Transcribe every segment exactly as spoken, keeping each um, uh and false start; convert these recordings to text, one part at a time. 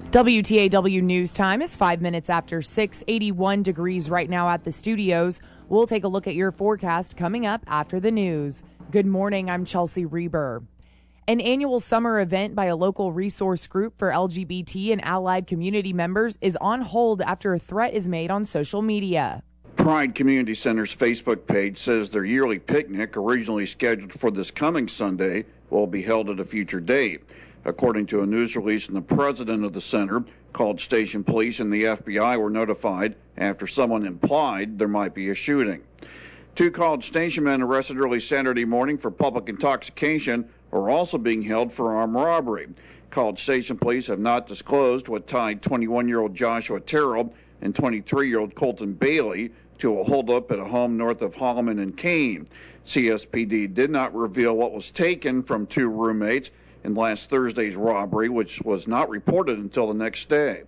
W T A W News Time is five minutes after six, eighty-one degrees right now at the studios. We'll take a look at your forecast coming up after the news. Good morning, I'm Chelsea Reber. An annual summer event by a local resource group for L G B T and allied community members is on hold after a threat is made on social media. Pride Community Center's Facebook page says their yearly picnic, originally scheduled for this coming Sunday, will be held at a future date. According to a news release, and the president of the center, College Station Police and the F B I were notified after someone implied there might be a shooting. Two College Station men arrested early Saturday morning for public intoxication are also being held for armed robbery. College Station Police have not disclosed what tied twenty-one-year-old Joshua Terrell and twenty-three-year-old Colton Bailey to a holdup at a home north of Holloman and Kane. C S P D did not reveal what was taken from two roommates in last Thursday's robbery, which was not reported until the next day.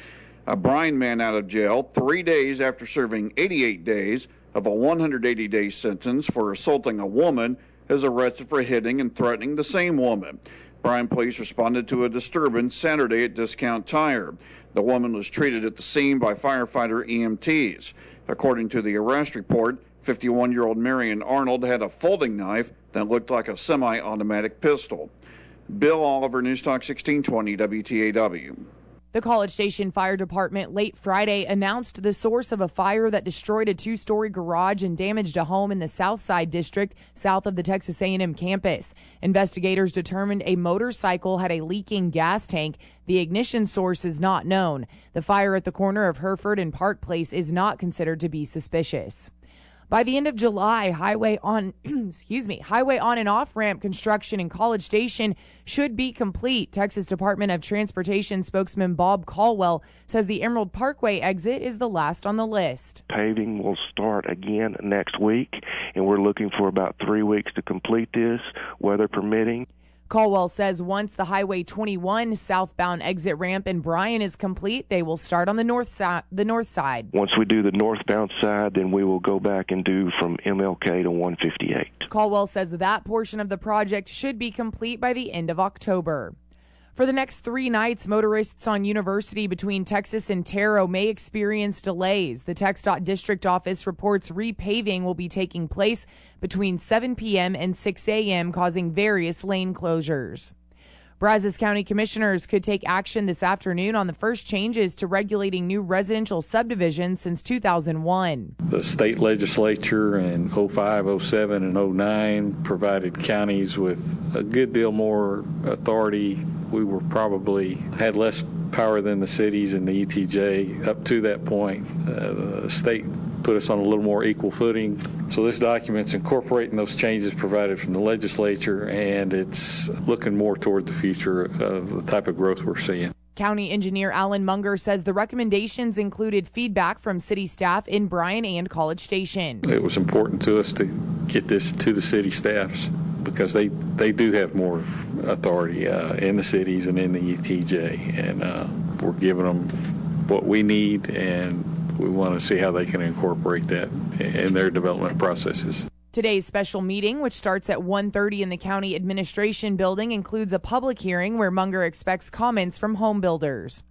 A Bryan man out of jail three days after serving eighty-eight days of a one hundred eighty day sentence for assaulting a woman is arrested for hitting and threatening the same woman. Bryan police responded to a disturbance Saturday at Discount Tire. The woman was treated at the scene by firefighter E M Ts. According to the arrest report, fifty-one-year-old Marion Arnold had a folding knife that looked like a semi-automatic pistol. Bill Oliver, News Talk sixteen twenty W T A W. The College Station Fire Department late Friday announced the source of a fire that destroyed a two-story garage and damaged a home in the Southside District, south of the Texas A and M campus. Investigators determined a motorcycle had a leaking gas tank. The ignition source is not known. The fire at the corner of Hereford and Park Place is not considered to be suspicious. By the end of July, highway on, excuse me, highway on and off ramp construction in College Station should be complete. Texas Department of Transportation spokesman Bob Caldwell says the Emerald Parkway exit is the last on the list. Paving will start again next week, and we're looking for about three weeks to complete this, weather permitting. Caldwell says once the Highway twenty-one southbound exit ramp in Bryan is complete, they will start on the north side. The north side. Once we do the northbound side, then we will go back and do from M L K to one fifty-eight. Caldwell says that portion of the project should be complete by the end of October. For the next three nights, motorists on University between Texas and Terrell may experience delays. The TxDOT District Office reports repaving will be taking place between seven p.m. and six a.m., causing various lane closures. Brazos County commissioners could take action this afternoon on the first changes to regulating new residential subdivisions since two thousand one. The state legislature in oh five, oh seven, and oh nine provided counties with a good deal more authority. We were probably had less power than the cities and the E T J up to that point. Uh, the state put us on a little more equal footing. So this document's incorporating those changes provided from the legislature, and it's looking more toward the future of the type of growth we're seeing. County Engineer Alan Munger says the recommendations included feedback from city staff in Bryan and College Station. It was important to us to get this to the city staffs because they, they do have more authority uh, in the cities and in the E T J, and uh, we're giving them what we need, and we want to see how they can incorporate that in their development processes. Today's special meeting, which starts at one thirty in the County Administration Building, includes a public hearing where Munger expects comments from home builders.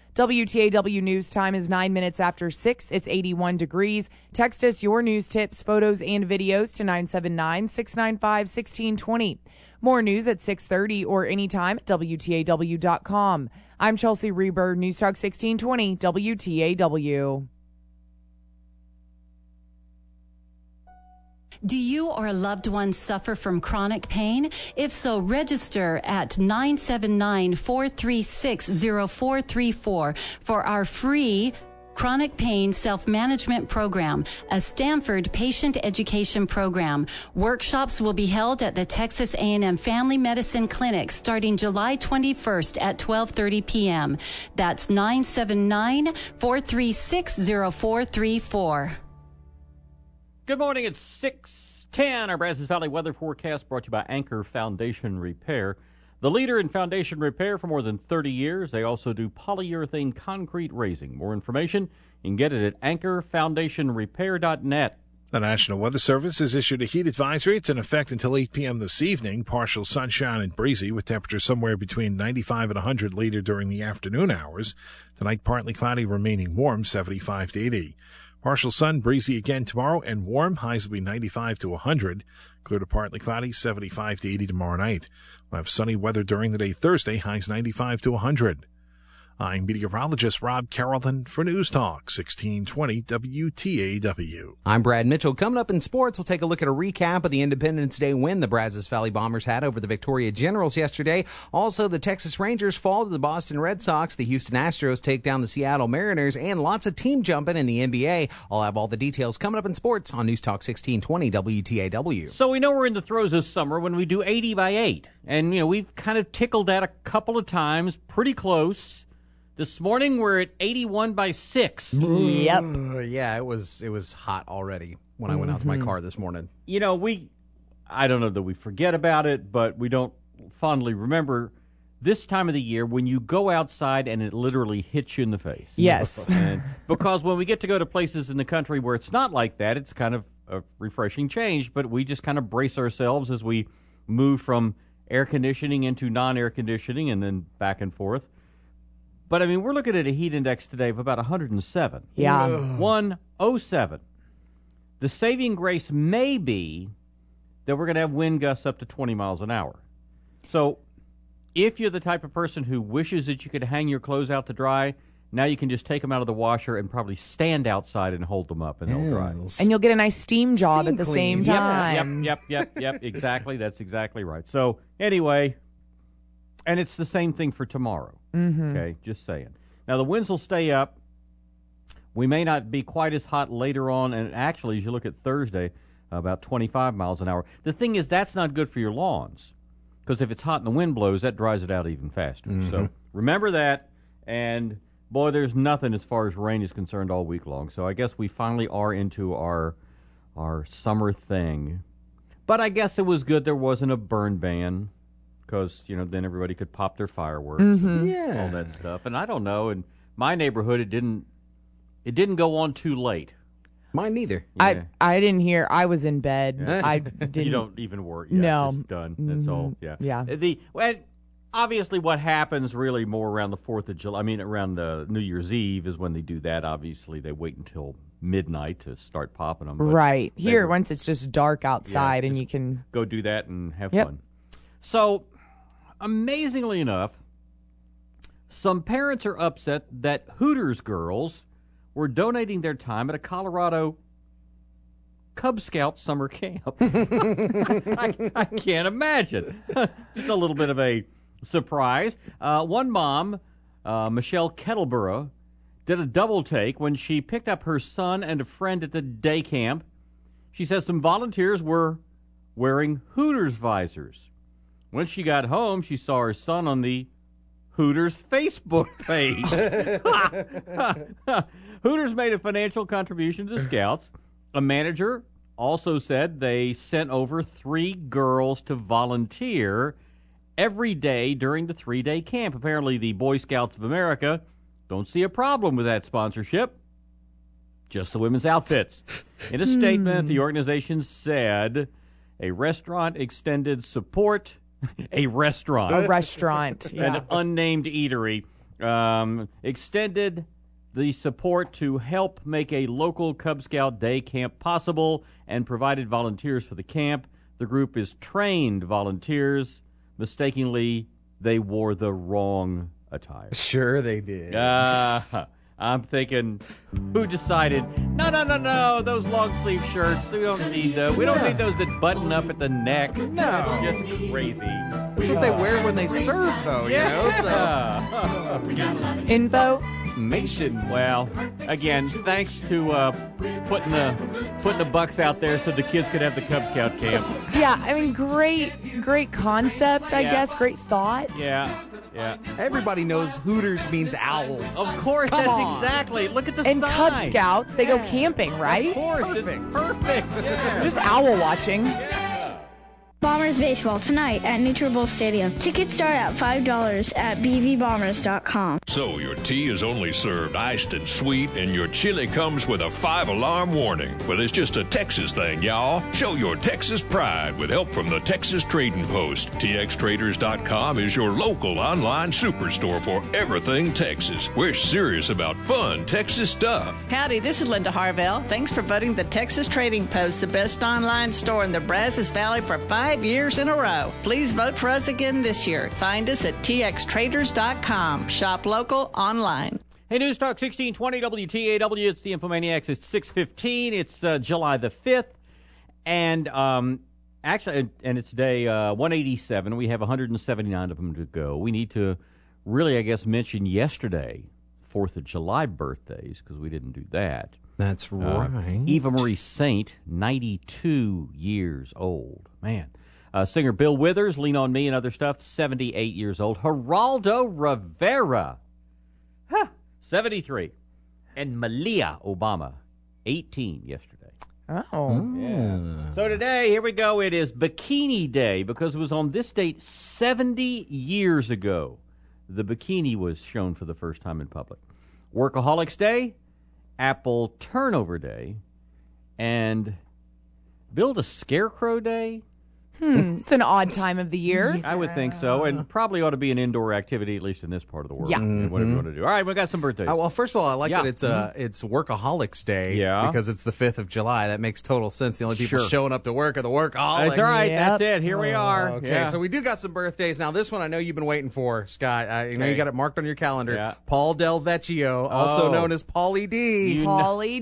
W T A W News Time is nine minutes after six. It's eighty-one degrees. Text us your news tips, photos, and videos to nine seven nine, six nine five, one six two zero. More news at six thirty or anytime at W T A W dot com. I'm Chelsea Reber, News Talk sixteen twenty W T A W. Do you or a loved one suffer from chronic pain? If so, register at nine seven nine, four three six, zero four three four for our free Chronic Pain Self-Management Program, a Stanford patient education program. Workshops will be held at the Texas A and M Family Medicine Clinic starting July twenty-first at twelve thirty p.m. That's nine seven nine, four three six, zero four three four. Good morning. It's six ten. Our Brazos Valley weather forecast brought to you by Anchor Foundation Repair. The leader in foundation repair for more than thirty years. They also do polyurethane concrete raising. More information, you can get it at anchor foundation repair dot net. The National Weather Service has issued a heat advisory. It's in effect until eight p.m. this evening. Partial sunshine and breezy with temperatures somewhere between ninety-five and one hundred later during the afternoon hours. Tonight, partly cloudy, remaining warm, seventy-five to eighty. Partial sun, breezy again tomorrow, and warm. Highs will be ninety-five to one hundred. Clear to partly cloudy, seventy-five to eighty tomorrow night. We'll have sunny weather during the day Thursday, highs ninety-five to one hundred. I'm meteorologist Rob Carrollton for News Talk sixteen twenty W T A W. I'm Brad Mitchell. Coming up in sports, we'll take a look at a recap of the Independence Day win the Brazos Valley Bombers had over the Victoria Generals yesterday. Also, the Texas Rangers fall to the Boston Red Sox. The Houston Astros take down the Seattle Mariners, and lots of team jumping in the N B A. I'll have all the details coming up in sports on News Talk sixteen twenty W T A W. So we know we're in the throes this summer when we do eighty by eight. And, you know, we've kind of tickled that a couple of times, pretty close. This morning, we're at eighty-one by six. Yep. Uh, yeah, it was it was hot already when I went out to my car this morning. You know, we, I don't know that we forget about it, but we don't fondly remember this time of the year when you go outside and it literally hits you in the face. Yes. And because when we get to go to places in the country where it's not like that, it's kind of a refreshing change, but we just kind of brace ourselves as we move from air conditioning into non-air conditioning and then back and forth. But, I mean, we're looking at a heat index today of about one hundred seven. Yeah. one oh seven. The saving grace may be that we're going to have wind gusts up to twenty miles an hour. So if you're the type of person who wishes that you could hang your clothes out to dry, now you can just take them out of the washer and probably stand outside and hold them up, and they'll dry. And you'll get a nice steam job Steam at the clean. same time. Yep, yep, yep, yep, exactly. That's exactly right. So anyway, and it's the same thing for tomorrow. Mm-hmm. Okay, just saying. Now, the winds will stay up. We may not be quite as hot later on, and actually, as you look at Thursday, about twenty-five miles an hour. The thing is, that's not good for your lawns, because if it's hot and the wind blows, that dries it out even faster. Mm-hmm. So remember that, and boy, there's nothing as far as rain is concerned all week long. So I guess we finally are into our our summer thing. But I guess it was good there wasn't a burn ban, because, you know, then everybody could pop their fireworks Mm-hmm. and Yeah. all that stuff. And I don't know, in my neighborhood, it didn't it didn't go on too late. Mine neither. Yeah. I I didn't hear. I was in bed. Yeah. I didn't. You don't even worry. Yeah, No. Just done. That's all. Yeah. Yeah. The well, obviously, what happens really more around the fourth of July, I mean, around the New Year's Eve is when they do that. Obviously, they wait until midnight to start popping them. But Right. they Here, were- once it's just dark outside Yeah, and just you can. go do that and have Yep. fun. So, amazingly enough, some parents are upset that Hooters girls were donating their time at a Colorado Cub Scout summer camp. I, I can't imagine. Just a little bit of a surprise. Uh, one mom, uh, Michelle Kettleborough, did a double take when she picked up her son and a friend at the day camp. She says some volunteers were wearing Hooters visors. When she got home, she saw her son on the Hooters Facebook page. Hooters made a financial contribution to the Scouts. A manager also said they sent over three girls to volunteer every day during the three-day camp. Apparently, the Boy Scouts of America don't see a problem with that sponsorship. Just the women's outfits. In a statement, the organization said a restaurant extended support. A restaurant. A restaurant. Yeah. An unnamed eatery um, extended the support to help make a local Cub Scout day camp possible and provided volunteers for the camp. The group is trained volunteers. Mistakenly, they wore the wrong attire. Sure they did. Uh, I'm thinking, who decided, no, no, no, no, those long-sleeve shirts, we don't need those. We don't need those that button up at the neck. No. That's just crazy. That's what they wear when they serve, though, you know? So. Info. Nation. Well, again, thanks to uh, putting the putting the bucks out there so the kids could have the Cub Scout camp. Yeah, I mean, great, great concept, I Yeah. guess. Great thought. Yeah, yeah. Everybody knows Hooters means owls. Of course, Come that's on. exactly. Look at the And sign. Cub Scouts, they go Yeah. camping, right? Of course, Perfect. it's perfect. Yeah. Just owl watching. Yeah. Bombers baseball tonight at Nutribulls Stadium. Tickets start at five dollars at b v bombers dot com. So your tea is only served iced and sweet, and your chili comes with a five-alarm warning. Well, it's just a Texas thing, y'all. Show your Texas pride with help from the Texas Trading Post. T X traders dot com is your local online superstore for everything Texas. We're serious about fun Texas stuff. Howdy, this is Linda Harvell. Thanks for voting the Texas Trading Post the best online store in the Brazos Valley for five years in a row. Please vote for us again this year. Find us at T X traders dot com. Shop local online. Hey, News Talk sixteen twenty W T A W. It's the Infomaniacs. It's six fifteen. It's uh, July the fifth. And um, actually, and it's day uh, one eighty-seven. We have one hundred seventy-nine of them to go. We need to really, I guess, mention yesterday, fourth of July birthdays, because we didn't do that. That's right. Uh, Eva Marie Saint, ninety-two years old. Man. Uh, singer Bill Withers, Lean on Me and Other Stuff, seventy-eight years old. Geraldo Rivera, huh, seventy-three. And Malia Obama, eighteen yesterday. Oh. Yeah. So today, here we go. It is Bikini Day, because it was on this date seventy years ago the bikini was shown for the first time in public. Workaholics Day, Apple Turnover Day, and Build a Scarecrow Day. Hmm, it's an odd time of the year. Yeah. I would think so, and probably ought to be an indoor activity, at least in this part of the world. Yeah. Mm-hmm. Whatever you want to do. All right, we got some birthdays. Uh, well, first of all, I like yeah. that it's uh, it's Workaholics Day. Yeah. Because it's the fifth of July. That makes total sense. The only people Sure. showing up to work are the workaholics. That's all right. Yep. That's it. Here we are. Oh, okay, yeah. so we do got some birthdays. Now, this one I know you've been waiting for, Scott. I, you know Okay. you got it marked on your calendar. Yeah. Paul Del Vecchio, also Oh. known as Paulie D. You Paulie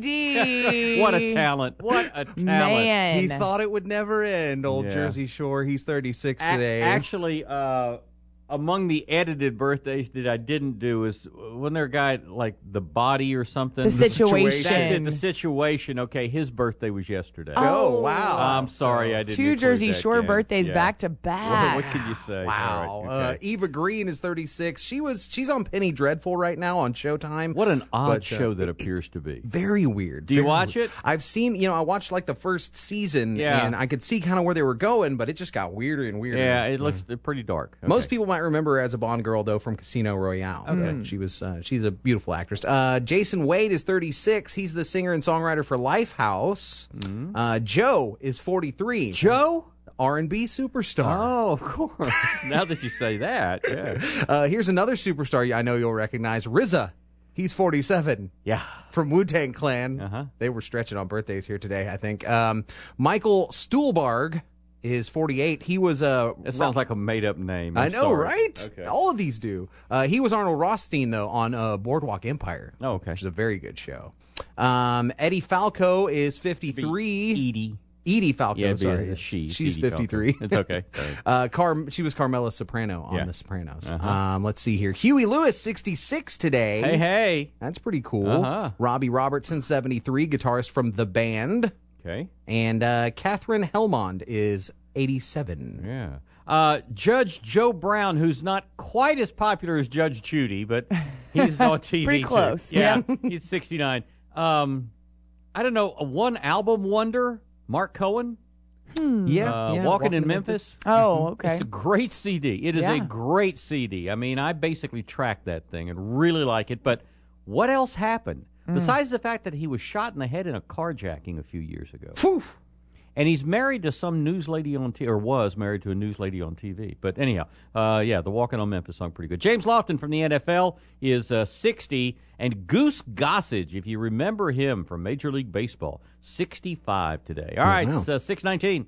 D. What a talent. What a talent. Man. He thought it would never end. Old Yeah. Jersey Shore. He's thirty-six A- today. Actually, uh, among the edited birthdays that I didn't do is, wasn't there a guy like The Body or something? The Situation. That's it, The Situation. Okay, his birthday was yesterday. Oh, wow. I'm sorry I didn't Two include Jersey that, Shore yeah. birthdays Yeah. back to What, back. what can you say? Wow. All right, Uh, okay. Eva Green is thirty-six. She was she's on Penny Dreadful right now on Showtime. What an odd But, uh, show that appears to be. Very weird. Do you Very watch weird. it? I've seen, you know, I watched like the first season Yeah. and I could see kind of where they were going, but it just got weirder and weirder. Yeah, it looks pretty dark. Okay. Most people might remember her as a Bond girl, though, from Casino Royale. Okay. But she was uh, she's a beautiful actress. Uh, Jason Wade is thirty-six. He's the singer and songwriter for Lifehouse. Mm-hmm. Uh, Joe is forty-three. Joe? R and B superstar. Oh, of course. Now that you say that, yeah. Uh, here's another superstar I know you'll recognize, R Z A. He's forty-seven. Yeah. From Wu-Tang Clan. Uh-huh. They were stretching on birthdays here today, I think. Um, Michael Stuhlbarg is forty-eight. He was a... That sounds like a made-up name. I I'm know, sorry. right? Okay. All of these do. Uh, he was Arnold Rothstein, though, on uh, Boardwalk Empire. Oh, okay. Which is a very good show. Um, Eddie Falco is fifty-three. Edie. Edie Falco, Yeah, sorry. the she. She's Edie Falco. fifty-three. It's okay. Sorry. uh, Car- she was Carmela Soprano on Yeah. The Sopranos. Uh-huh. Um, let's see here. Huey Lewis, sixty-six today. Hey, hey. That's pretty cool. Uh-huh. Robbie Robertson, seventy-three, guitarist from The Band. Okay. And uh, Catherine Helmond is eighty-seven. Yeah. Uh, Judge Joe Brown, who's not quite as popular as Judge Judy, but he's on T V. Pretty too. close, Yeah, he's sixty-nine. Um, I don't know, a one album wonder, Mark Cohen, Yeah, uh, yeah. Walking in Memphis. Oh, okay. It's a great C D. It is Yeah. a great C D. I mean, I basically tracked that thing and really like it. But what else happened? Besides the fact that he was shot in the head in a carjacking a few years ago. Phew. And he's married to some news lady on T V, or was married to a news lady on T V. But anyhow, uh, yeah, the Walking on Memphis song, pretty good. James Lofton from the N F L is uh, sixty, and Goose Gossage, if you remember him from Major League Baseball, sixty-five today. All right, wow. it's uh, six nineteen.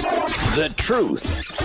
The truth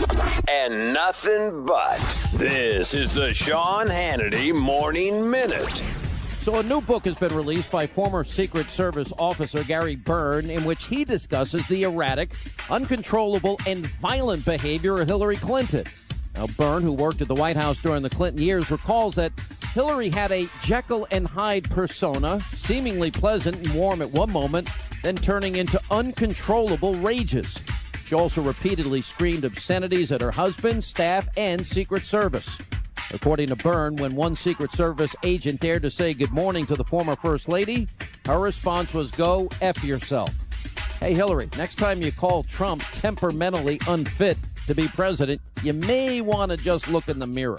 and nothing but. This is the Sean Hannity Morning Minute. So a new book has been released by former Secret Service officer Gary Byrne, in which he discusses the erratic, uncontrollable, and violent behavior of Hillary Clinton. Now, Byrne, who worked at the White House during the Clinton years, recalls that Hillary had a Jekyll and Hyde persona, seemingly pleasant and warm at one moment, then turning into uncontrollable rages. She also repeatedly screamed obscenities at her husband, staff, and Secret Service. According to Byrne, when one Secret Service agent dared to say good morning to the former First Lady, her response was, "Go F yourself." Hey, Hillary, next time you call Trump temperamentally unfit, to be president, you may want to just look in the mirror.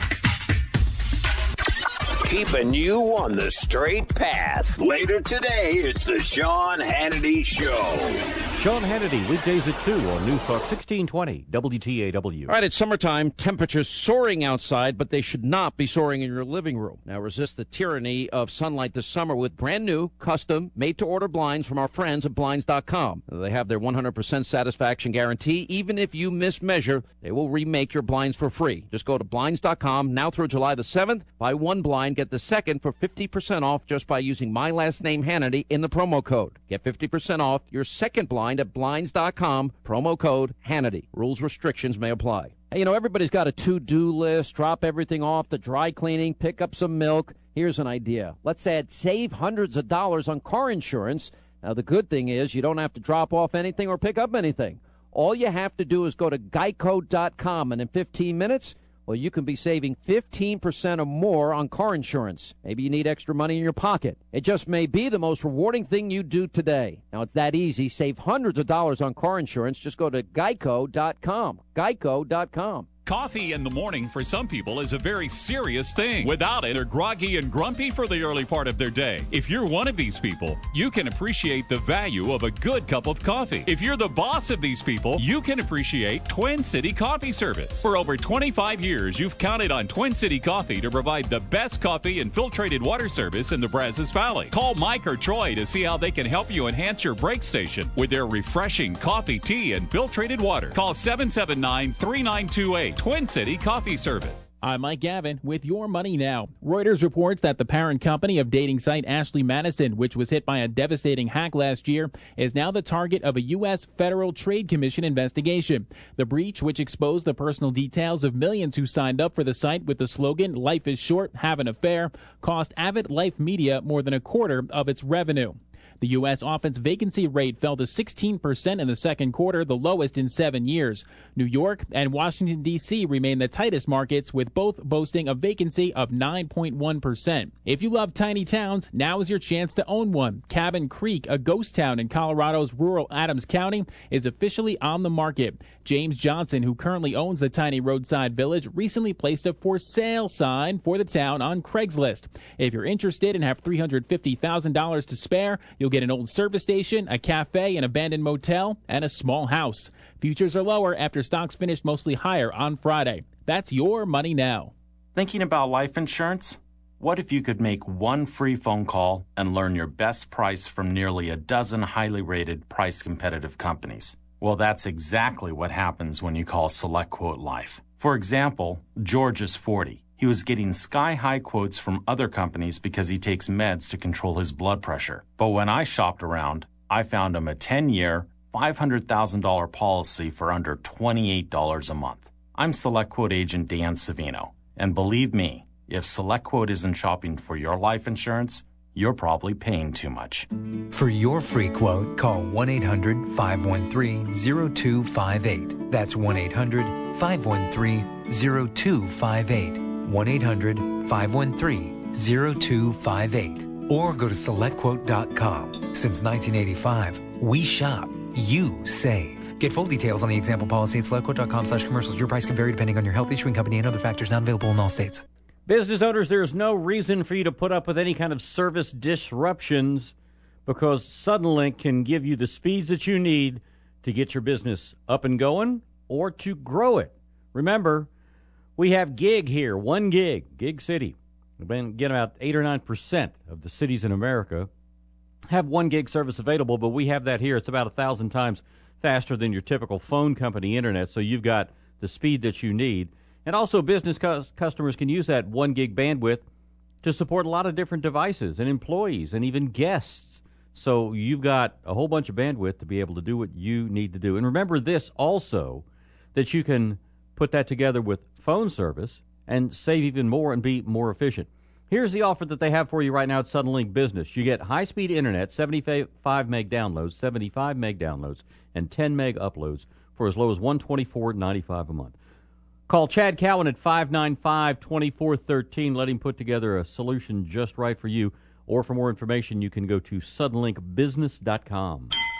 Keeping you on the straight path. Later today, it's the Sean Hannity Show. Sean Hannity, weekdays at two on News Talk sixteen twenty W T A W. All right, it's summertime. Temperatures soaring outside, but they should not be soaring in your living room. Now resist the tyranny of sunlight this summer with brand new, custom, made-to-order blinds from our friends at Blinds dot com. They have their one hundred percent satisfaction guarantee. Even if you mismeasure, they will remake your blinds for free. Just go to Blinds dot com now through July the seventh. Buy one blind, get the second for fifty percent off just by using my last name Hannity in the promo code. Get fifty percent off your second blind at Blinds dot com, promo code Hannity. Rules, restrictions may apply. Hey, you know, everybody's got a to-do list. Drop everything off, the dry cleaning, pick up some milk. Here's an idea. Let's add save hundreds of dollars on car insurance. Now, the good thing is you don't have to drop off anything or pick up anything. All you have to do is go to geico dot com, and in fifteen minutes, well, you can be saving fifteen percent or more on car insurance. Maybe you need extra money in your pocket. It just may be the most rewarding thing you do today. Now, it's that easy. Save hundreds of dollars on car insurance. Just go to geico dot com. geico dot com. Coffee in the morning for some people is a very serious thing. Without it, they're groggy and grumpy for the early part of their day. If you're one of these people, you can appreciate the value of a good cup of coffee. If you're the boss of these people, you can appreciate Twin City Coffee Service. For over twenty-five years, you've counted on Twin City Coffee to provide the best coffee and filtrated water service in the Brazos Valley. Call Mike or Troy to see how they can help you enhance your break station with their refreshing coffee, tea, and filtrated water. Call seven seven nine, three nine two eight. Twin City Coffee Service. I'm Mike Gavin with Your Money Now. Reuters reports that the parent company of dating site Ashley Madison, which was hit by a devastating hack last year, is now the target of a U S Federal Trade Commission investigation. The breach, which exposed the personal details of millions who signed up for the site with the slogan, "Life is short, have an affair," cost Avid Life Media more than a quarter of its revenue. The U S office vacancy rate fell to sixteen percent in the second quarter, the lowest in seven years. New York and Washington, D C remain the tightest markets, with both boasting a vacancy of nine point one percent. If you love tiny towns, now is your chance to own one. Cabin Creek, a ghost town in Colorado's rural Adams County, is officially on the market. James Johnson, who currently owns the tiny roadside village, recently placed a for sale sign for the town on Craigslist. If you're interested and have three hundred fifty thousand dollars to spare, you'll get an old service station, a cafe, an abandoned motel, and a small house. Futures are lower after stocks finished mostly higher on Friday. That's Your Money Now. Thinking about life insurance? What if you could make one free phone call and learn your best price from nearly a dozen highly rated, price-competitive companies? Well, that's exactly what happens when you call SelectQuote Life. For example, George is forty. He was getting sky-high quotes from other companies because he takes meds to control his blood pressure. But when I shopped around, I found him a ten-year, five hundred thousand dollars policy for under twenty-eight dollars a month. I'm SelectQuote agent Dan Savino, and believe me, if SelectQuote isn't shopping for your life insurance, you're probably paying too much. For your free quote, call one eight hundred, five one three, zero two five eight. That's one eight hundred, five one three, zero two five eight. one eight hundred, five one three, zero two five eight. Or go to select quote dot com. Since nineteen eighty-five, we shop, you save. Get full details on the example policy at select quote dot com slash commercials. Your price can vary depending on your health, issuing company, and other factors not available in all states. Business owners, there's no reason for you to put up with any kind of service disruptions, because Suddenlink can give you the speeds that you need to get your business up and going or to grow it. Remember, we have gig here, one gig, Gig City. We've been getting about eight or nine percent of the cities in America have one gig service available, but we have that here. It's about a thousand times faster than your typical phone company internet, so you've got the speed that you need. And also, business cu- customers can use that one gig bandwidth to support a lot of different devices and employees and even guests. So you've got a whole bunch of bandwidth to be able to do what you need to do. And remember this also, that you can put that together with phone service and save even more and be more efficient. Here's the offer that they have for you right now at Suddenlink Business. You get high-speed internet, seventy-five meg downloads, seventy-five meg downloads, and ten meg uploads for as low as one hundred twenty-four dollars and ninety-five cents a month. Call Chad Cowan at five nine five, two four one three. Let him put together a solution just right for you. Or for more information, you can go to suddenlink business dot com.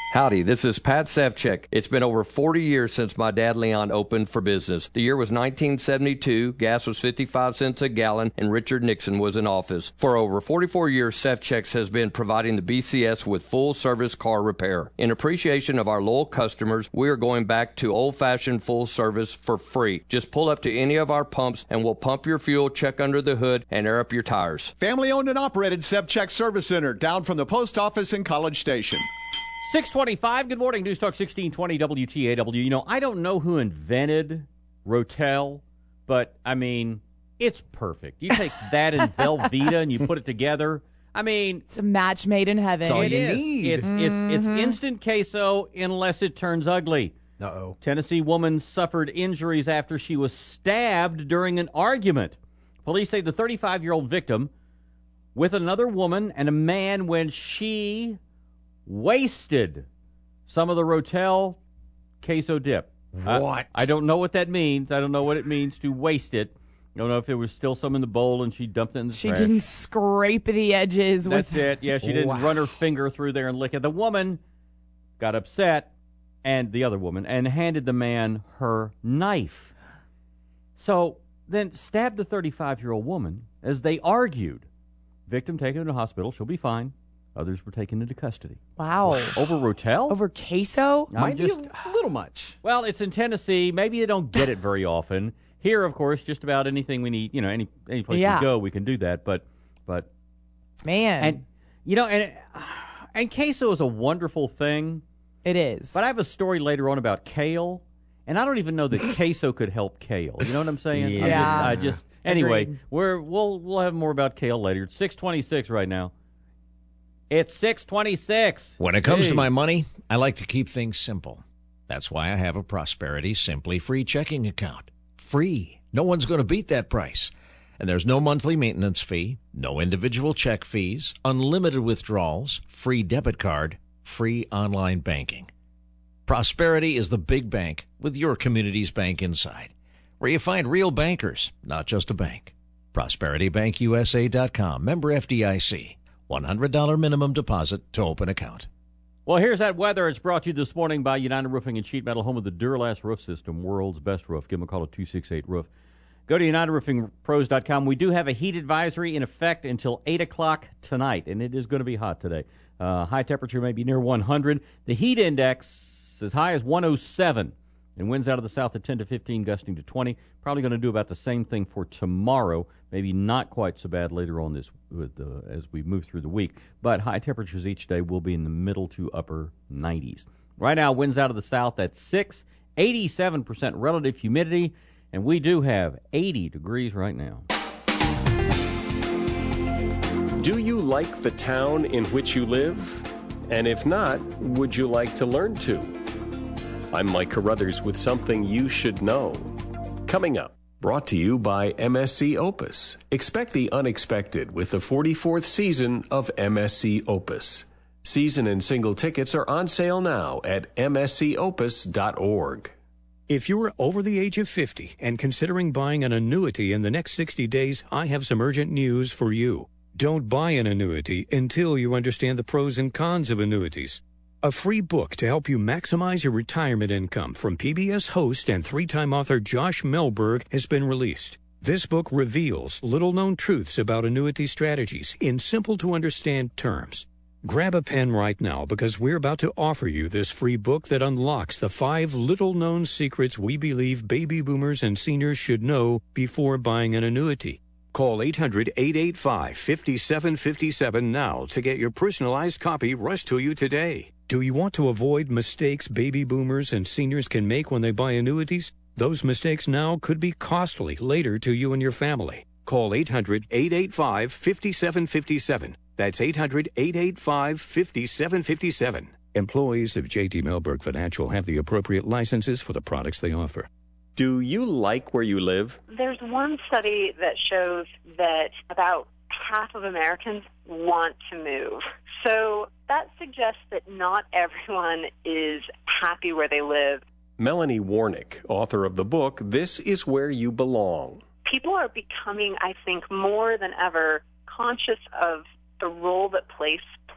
Howdy, this is Pat Sevchik. It's been over forty years since my dad Leon opened for business. The year was nineteen seventy-two, gas was fifty-five cents a gallon, and Richard Nixon was in office. For over forty-four years, Sevchik's has been providing the B C S with full-service car repair. In appreciation of our loyal customers, we are going back to old-fashioned full service for free. Just pull up to any of our pumps, and we'll pump your fuel, check under the hood, and air up your tires. Family-owned and operated Sevchik Service Center, down from the post office in College Station. six twenty-five, good morning, News Talk sixteen twenty W T A W. You know, I don't know who invented Rotel, but, I mean, it's perfect. You take that and Velveeta and you put it together. I mean... It's a match made in heaven. That's all you is. need. It's, mm-hmm. it's, it's instant queso unless it turns ugly. Uh-oh. Tennessee woman suffered injuries after she was stabbed during an argument. Police say the thirty-five-year-old victim with another woman and a man when she... wasted some of the Rotel queso dip. What? I, I don't know what that means. I don't know what it means to waste it. I don't know if there was still some in the bowl and she dumped it in the she trash. She didn't scrape the edges. That's with it. Yeah, she didn't wow. run her finger through there and lick it. The woman got upset, and the other woman, and handed the man her knife. So then stabbed the thirty-five-year-old woman as they argued. Victim taken to the hospital. She'll be fine. Others were taken into custody. Wow. Over Rotel? Over queso? Might just, be a little much. Well, it's in Tennessee. Maybe they don't get it very often. Here, of course, just about anything we need, you know, any any place yeah. we go, we can do that. But, but, man, and you know, and and queso is a wonderful thing. It is. But I have a story later on about kale, and I don't even know that queso could help kale. You know what I'm saying? Yeah. I'm just, I just anyway, Agreed. we're we'll we'll have more about kale later. It's six twenty-six right now. It's six twenty-six. When it comes hey. to my money, I like to keep things simple. That's why I have a Prosperity Simply Free checking account. Free. No one's going to beat that price. And there's no monthly maintenance fee, no individual check fees, unlimited withdrawals, free debit card, free online banking. Prosperity is the big bank with your community's bank inside, where you find real bankers, not just a bank. Prosperity Bank U S A dot com. Member F D I C. one hundred dollars minimum deposit to open account. Well, here's that weather. It's brought to you this morning by United Roofing and Sheet Metal, home of the Duralast Roof System, world's best roof. Give them a call at two six eight roof. Go to United Roofing Pros dot com. We do have a heat advisory in effect until eight o'clock tonight, and it is going to be hot today. Uh, high temperature may be near one hundred. The heat index as high as one oh seven. And winds out of the south at ten to fifteen, gusting to twenty. Probably going to do about the same thing for tomorrow. Maybe not quite so bad later on this with, uh, as we move through the week. But high temperatures each day will be in the middle to upper nineties. Right now, winds out of the south at six, eighty-seven percent relative humidity, and we do have eighty degrees right now. Do you like the town in which you live? And if not, would you like to learn to? I'm Mike Carruthers with something you should know. Coming up, brought to you by M S C Opus. Expect the unexpected with the forty-fourth season of M S C Opus. Season and single tickets are on sale now at M S C opus dot org. If you're over the age of fifty and considering buying an annuity in the next sixty days, I have some urgent news for you. Don't buy an annuity until you understand the pros and cons of annuities. A free book to help you maximize your retirement income from P B S host and three-time author Josh Melberg has been released. This book reveals little-known truths about annuity strategies in simple-to-understand terms. Grab a pen right now because we're about to offer you this free book that unlocks the five little-known secrets we believe baby boomers and seniors should know before buying an annuity. Call eight hundred, eight eight five, five seven five seven now to get your personalized copy rushed to you today. Do you want to avoid mistakes baby boomers and seniors can make when they buy annuities? Those mistakes now could be costly later to you and your family. Call eight hundred, eight eight five, five seven five seven. That's eight hundred, eight eight five, five seven five seven. Employees of J T Melberg Financial have the appropriate licenses for the products they offer. Do you like where you live? There's one study that shows that about half of Americans want to move. So that suggests that not everyone is happy where they live. Melanie Warnick, author of the book, This Is Where You Belong. People are becoming, I think, more than ever conscious of the role that place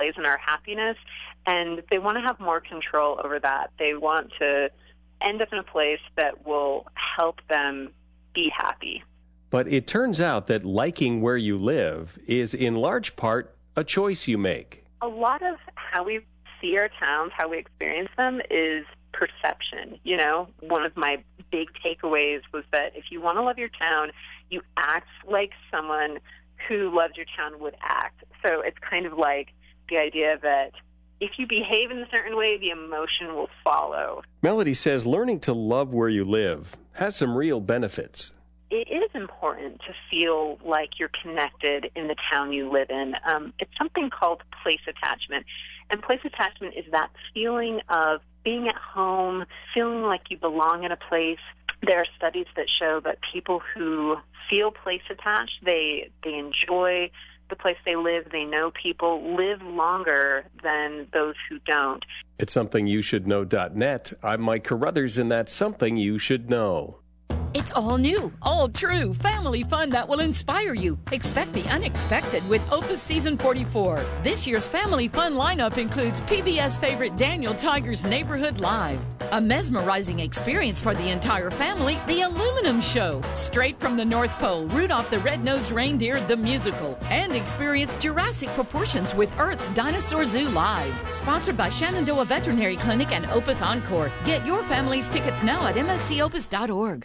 plays in our happiness, and they want to have more control over that. They want to end up in a place that will help them be happy. But it turns out that liking where you live is in large part a choice you make. A lot of how we see our towns, how we experience them, is perception. You know, one of my big takeaways was that if you want to love your town, you act like someone who loves your town would act. So it's kind of like the idea that if you behave in a certain way, the emotion will follow. Melody says learning to love where you live has some real benefits. It is important to feel like you're connected in the town you live in. Um, it's something called place attachment. And place attachment is that feeling of being at home, feeling like you belong in a place. There are studies that show that people who feel place attached, they they enjoy the place they live, they know people, live longer than those who don't. It's something you should know dot net. I'm Mike Carruthers, and that's Something You Should Know. It's all new, all true, family fun that will inspire you. Expect the unexpected with Opus Season forty-four. This year's family fun lineup includes P B S favorite Daniel Tiger's Neighborhood Live, a mesmerizing experience for the entire family, The Aluminum Show, straight from the North Pole, Rudolph the Red-Nosed Reindeer, the musical, and experience Jurassic Proportions with Earth's Dinosaur Zoo Live. Sponsored by Shenandoah Veterinary Clinic and Opus Encore. Get your family's tickets now at m s c opus dot org.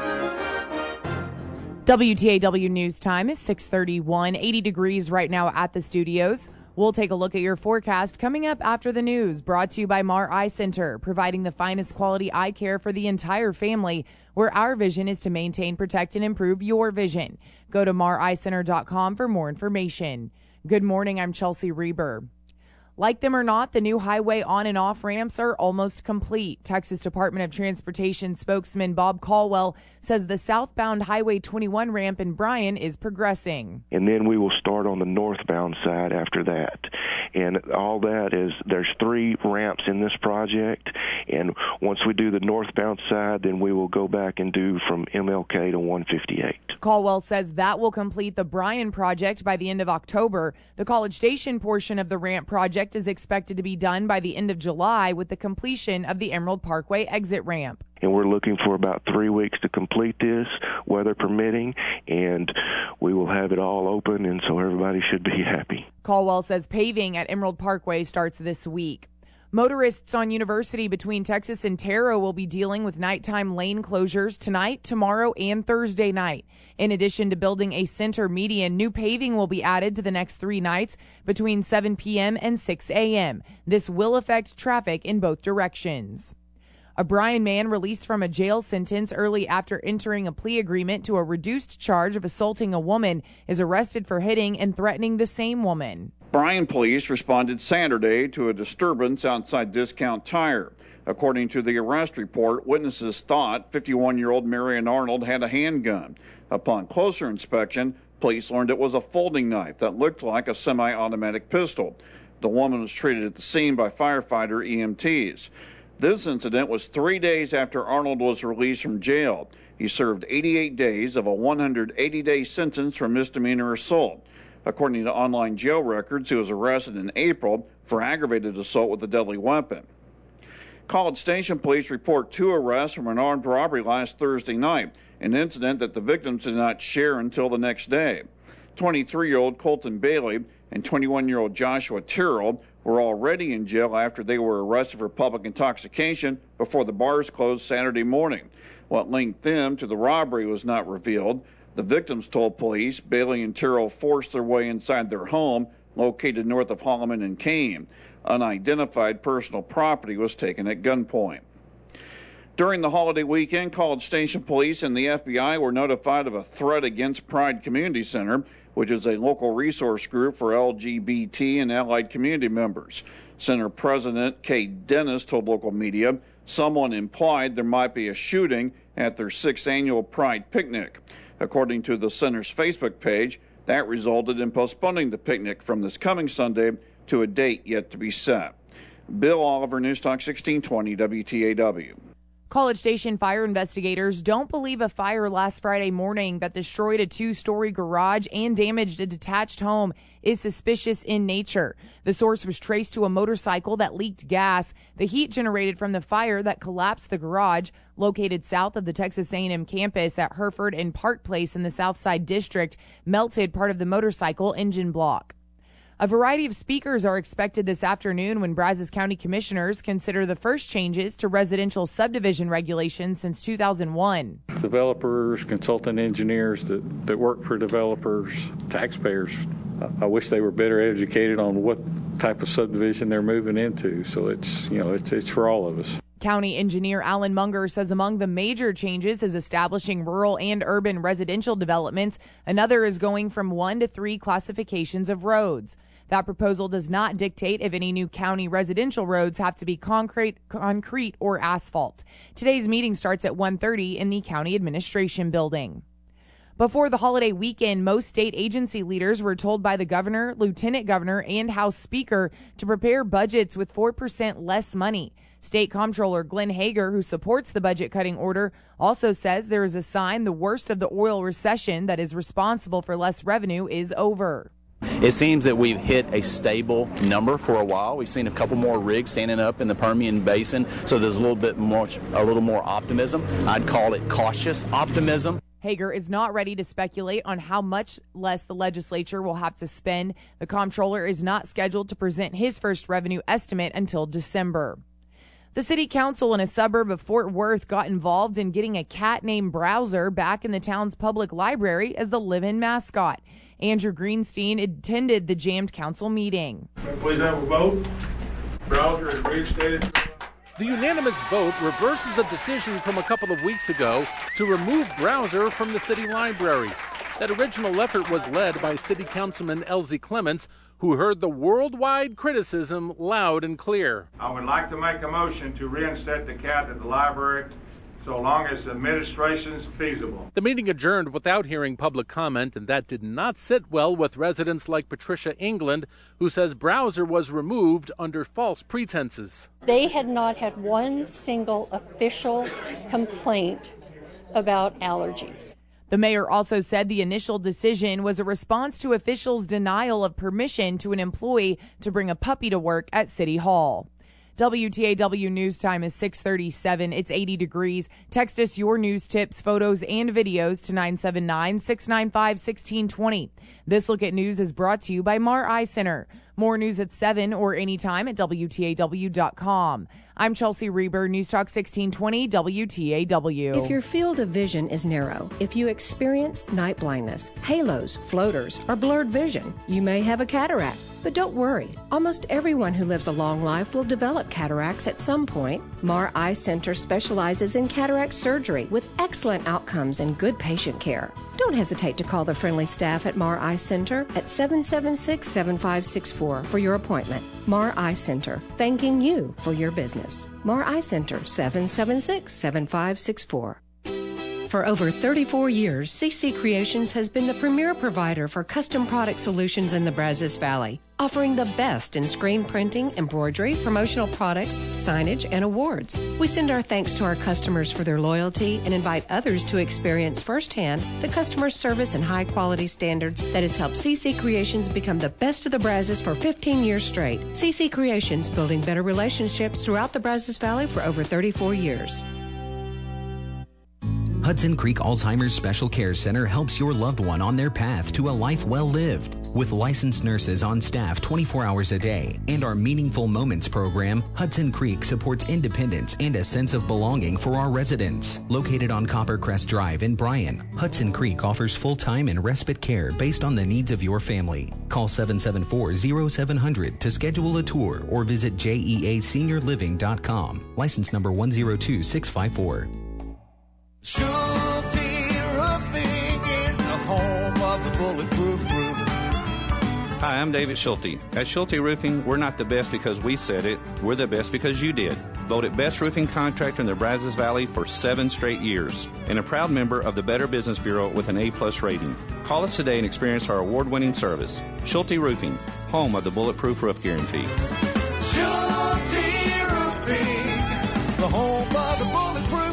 W T A W News Time is six thirty-one, eighty degrees right now at the studios. We'll take a look at your forecast coming up after the news, brought to you by Mar Eye Center, providing the finest quality eye care for the entire family, where our vision is to maintain, protect, and improve your vision. Go to mar eye center dot com for more information. Good morning, I'm Chelsea Reber. Like them or not, the new highway on and off ramps are almost complete. Texas Department of Transportation spokesman Bob Caldwell says the southbound Highway twenty-one ramp in Bryan is progressing. And then we will start on the northbound side after that. And all that is, there's three ramps in this project. And once we do the northbound side, then we will go back and do from M L K to one fifty-eight. Caldwell says that will complete the Bryan project by the end of October. The College Station portion of the ramp project is expected to be done by the end of July, with the completion of the Emerald Parkway exit ramp. And we're looking for about three weeks to complete this, weather permitting, and we will have it all open, and so everybody should be happy. Caldwell says paving at Emerald Parkway starts this week. Motorists on University between Texas and Terra will be dealing with nighttime lane closures tonight, tomorrow, and Thursday night. In addition to building a center median, new paving will be added to the next three nights between seven p.m. and six a.m. This will affect traffic in both directions. A Bryan man released from a jail sentence early after entering a plea agreement to a reduced charge of assaulting a woman is arrested for hitting and threatening the same woman. Bryan police responded Saturday to a disturbance outside Discount Tire. According to the arrest report, witnesses thought fifty-one-year-old Marion Arnold had a handgun. Upon closer inspection, police learned it was a folding knife that looked like a semi-automatic pistol. The woman was treated at the scene by firefighter E M Ts. This incident was three days after Arnold was released from jail. He served eighty-eight days of a one hundred eighty day sentence for misdemeanor assault. According to online jail records, he was arrested in April for aggravated assault with a deadly weapon. College Station police report two arrests from an armed robbery last Thursday night, an incident that the victims did not share until the next day. twenty-three-year-old Colton Bailey and twenty-one-year-old Joshua Tyrrell were already in jail after they were arrested for public intoxication before the bars closed Saturday morning. What linked them to the robbery was not revealed. The victims told police Bailey and Tyrrell forced their way inside their home, located north of Holloman and Kane. Unidentified personal property was taken at gunpoint. During the holiday weekend, College Station police and the F B I were notified of a threat against Pride Community Center, which is a local resource group for L G B T and allied community members. Center President Kay Dennis told local media someone implied there might be a shooting at their sixth annual Pride picnic. According to the center's Facebook page, that resulted in postponing the picnic from this coming Sunday to a date yet to be set. Bill Oliver, News Talk sixteen twenty W T A W. College Station fire investigators don't believe a fire last Friday morning that destroyed a two-story garage and damaged a detached home is suspicious in nature. The source was traced to a motorcycle that leaked gas. The heat generated from the fire that collapsed the garage, located south of the Texas A and M campus at Hereford and Park Place in the Southside District, melted part of the motorcycle engine block. A variety of speakers are expected this afternoon when Brazos County commissioners consider the first changes to residential subdivision regulations since two thousand one. Developers, consultant engineers that, that work for developers, taxpayers, I wish they were better educated on what type of subdivision they're moving into. So it's, you know, it's, it's for all of us. County engineer Alan Munger says among the major changes is establishing rural and urban residential developments. Another is going from one to three classifications of roads. That proposal does not dictate if any new county residential roads have to be concrete, concrete or asphalt. Today's meeting starts at one thirty in the County Administration Building. Before the holiday weekend, most state agency leaders were told by the governor, lieutenant governor, and House Speaker to prepare budgets with four percent less money. State Comptroller Glenn Hager, who supports the budget-cutting order, also says there is a sign the worst of the oil recession that is responsible for less revenue is over. It seems that we've hit a stable number for a while. We've seen a couple more rigs standing up in the Permian Basin, so there's a little bit more, a little more optimism. I'd call it cautious optimism. Hager is not ready to speculate on how much less the legislature will have to spend. The comptroller is not scheduled to present his first revenue estimate until December. The city council in a suburb of Fort Worth got involved in getting a cat named Browser back in the town's public library as the live-in mascot. Andrew Greenstein attended the jammed council meeting. Please have a vote. Browser is reinstated. The unanimous vote reverses a decision from a couple of weeks ago to remove Browser from the city library. That original effort was led by City Councilman Elsie Clements, who heard the worldwide criticism loud and clear. I would like to make a motion to reinstate the cat at the library so long as the administration is feasible. The meeting adjourned without hearing public comment, and that did not sit well with residents like Patricia England, who says Browser was removed under false pretenses. They had not had one single official complaint about allergies. The mayor also said the initial decision was a response to officials' denial of permission to an employee to bring a puppy to work at City Hall. W T A W News Time is six thirty-seven. It's eighty degrees. Text us your news tips, photos, and videos to nine seven nine, six nine five, one six two zero. This Look at News is brought to you by Mar Eye Center. More news at seven or anytime at W T A W dot com. I'm Chelsea Reber, News Talk sixteen twenty W T A W. If your field of vision is narrow, if you experience night blindness, halos, floaters, or blurred vision, you may have a cataract. But don't worry, almost everyone who lives a long life will develop cataracts at some point. Mar Eye Center specializes in cataract surgery with excellent outcomes and good patient care. Don't hesitate to call the friendly staff at Mar Eye Center at seven seven six, seven five six four for your appointment. Mar Eye Center, thanking you for your business. Mar Eye Center, seven seven six, seven five six four. For over thirty-four years, C C Creations has been the premier provider for custom product solutions in the Brazos Valley, offering the best in screen printing, embroidery, promotional products, signage, and awards. We send our thanks to our customers for their loyalty and invite others to experience firsthand the customer service and high-quality standards that has helped C C Creations become the best of the Brazos for fifteen years straight. C C Creations, building better relationships throughout the Brazos Valley for over thirty-four years. Hudson Creek Alzheimer's Special Care Center helps your loved one on their path to a life well lived. With licensed nurses on staff twenty-four hours a day and our Meaningful Moments program, Hudson Creek supports independence and a sense of belonging for our residents. Located on Coppercrest Drive in Bryan, Hudson Creek offers full-time and respite care based on the needs of your family. Call seven seven four, zero seven zero zero to schedule a tour or visit J E A senior living dot com. License number one zero two six five four. Schulte Roofing is the home of the bulletproof roof. Hi, I'm David Schulte. At Schulte Roofing, we're not the best because we said it. We're the best because you did. Voted best roofing contractor in the Brazos Valley for seven straight years. And a proud member of the Better Business Bureau with an A-plus rating. Call us today and experience our award-winning service. Schulte Roofing, home of the Bulletproof Roof Guarantee. Schulte Roofing, the home of the bulletproof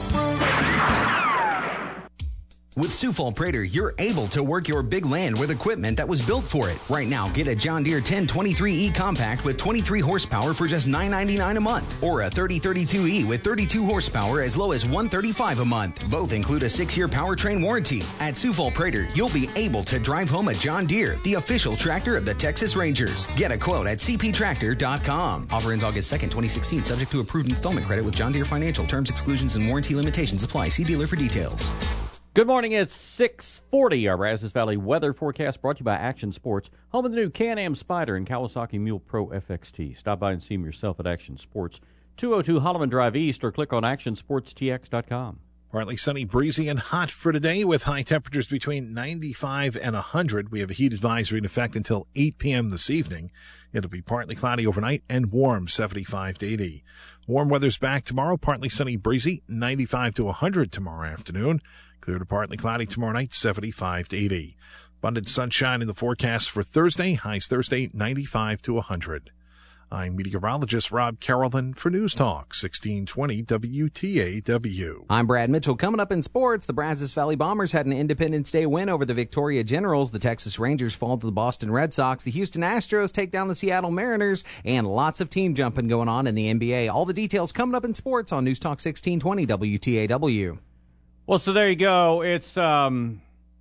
With Sioux Falls Prater, you're able to work your big land with equipment that was built for it. Right now, get a John Deere ten twenty-three E Compact with twenty-three horsepower for just nine ninety-nine a month, or a thirty thirty-two E with thirty-two horsepower as low as one thirty-five a month. Both include a six-year powertrain warranty. At Sioux Falls Prater, you'll be able to drive home a John Deere, the official tractor of the Texas Rangers. Get a quote at c p tractor dot com. Offer ends August second, twenty sixteen, subject to approved installment credit with John Deere Financial. Terms, exclusions, and warranty limitations apply. See dealer for details. Good morning. It's six forty. Our Brazos Valley weather forecast brought to you by Action Sports, home of the new Can-Am Spyder and Kawasaki Mule Pro F X T. Stop by and see them yourself at Action Sports, two oh two Holloman Drive East, or click on action sports t x dot com. Partly sunny, breezy, and hot for today with high temperatures between ninety-five and one hundred. We have a heat advisory in effect until eight p.m. this evening. It'll be partly cloudy overnight and warm, seventy-five to eighty. Warm weather's back tomorrow, partly sunny, breezy, ninety-five to one hundred tomorrow afternoon. Clear to partly cloudy tomorrow night, seventy-five to eighty. Abundant sunshine in the forecast for Thursday. Highs Thursday, ninety-five to one hundred. I'm meteorologist Rob Carolyn for News Talk, sixteen twenty W T A W. I'm Brad Mitchell. Coming up in sports, the Brazos Valley Bombers had an Independence Day win over the Victoria Generals. The Texas Rangers fall to the Boston Red Sox. The Houston Astros take down the Seattle Mariners, and lots of team jumping going on in the N B A. All the details coming up in sports on News Talk sixteen twenty W T A W. Well, so there you go. It's, um,